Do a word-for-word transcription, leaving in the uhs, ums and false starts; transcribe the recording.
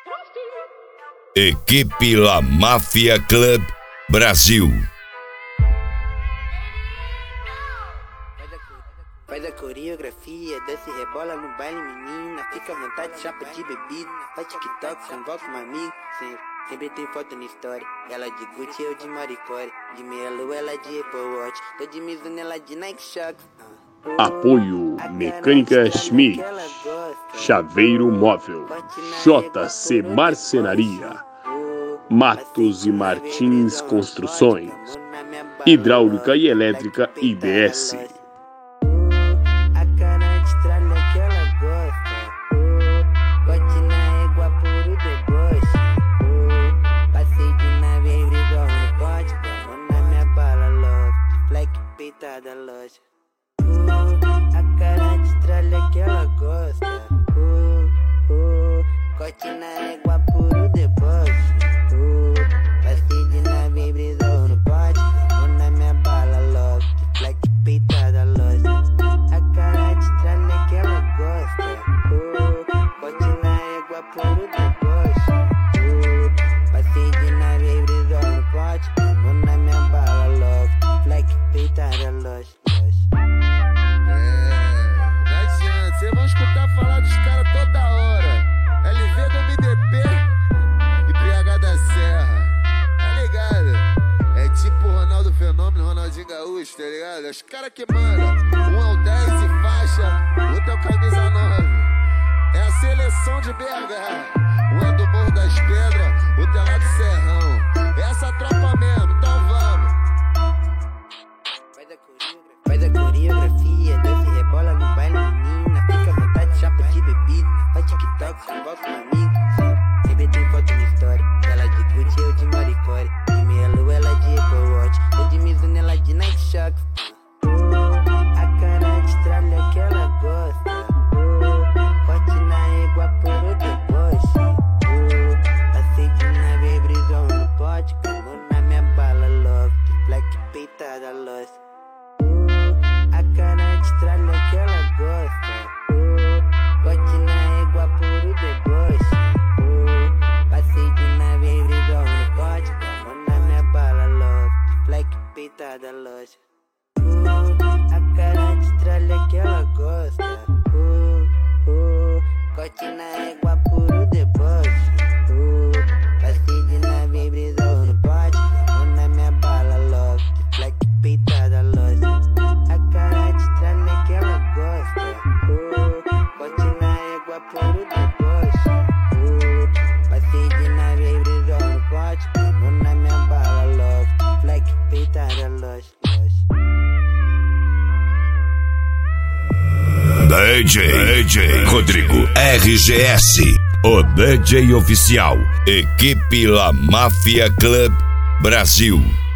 Equipe La Máfia Club Brasil. Faz a coreografia, desce e rebola no baile, menina. Fica à vontade, chapa de bebida. Faz TikTok, convoca uma amiga. Sempre, sempre tem foto na história. Ela de Gucci, eu de Maricore. De meia lua, ela de Apple Watch. Tô de Mizuno, ela de Nike Shox. Apoio Mecânica Schmidt, Chaveiro Móvel, J C Marcenaria, Matos e Martins Construções, Hidráulica e Elétrica I B S. Da loja. Uh, a cara de tralha que ela gosta. Uh, uh, corte na égua, puro deboche. Uh, passei de nave e brisou no pote. Vou na minha bala logo, de flex peita da loja. A cara de tralha que ela gosta. Uh, corte na égua, puro deboche. Uh, passei de nave e brisou no pote. Vou na minha bala logo, de flex peita da loja. Vocês vão escutar falar dos caras toda hora. L V do M D P e P H da Serra. Tá ligado? É tipo Ronaldo Fenômeno, Ronaldinho Gaúcho, tá ligado? É os caras que mandam. Um é o dez e faixa, outro é o camisa nove. É a seleção de B H. Um é do Morro das Pedras, outro é lá do Serrão. É essa tropa mesmo, então vamos. Faz a coreografia, desce e rebola no baile, menina. Fica à vontade, chapa de bebida. Faz TikTok, convoca uma amiga. Sempre, sempre tem foto na história. Ela de Gucci, eu de Maricore. De meia lua, ela de Apple Watch. Eu de Mizuno, ela de Nike Shox. Uh, a cara de tralha que ela gosta. Uh, corte na égua, puro deboche. Uh, passei de nave, brisou no pote. Como na minha bala logo, de flex peita da loja. A cara de tralha que ela gosta. Uh, corte na égua, puro deboche. Uh, passei de nave e brisou no pote. Vamos na minha bala logo, de flex peita da loja. Uh, a cara de tralha que ela gosta. Uh, uh, corte na égua, puro deboche. Uh, passei de nave e brisou no pote. Vamos na minha bala logo, de flex peita da loja. A cara de tralha que ela gosta. Uh, corte na égua, puro deboche. Uh, passei de nave e brisou no pote. Vou na minha bala logo, flex peita da loja. D J, D J Rodrigo R G S, o D J oficial. Equipe La Máfia Club Brasil.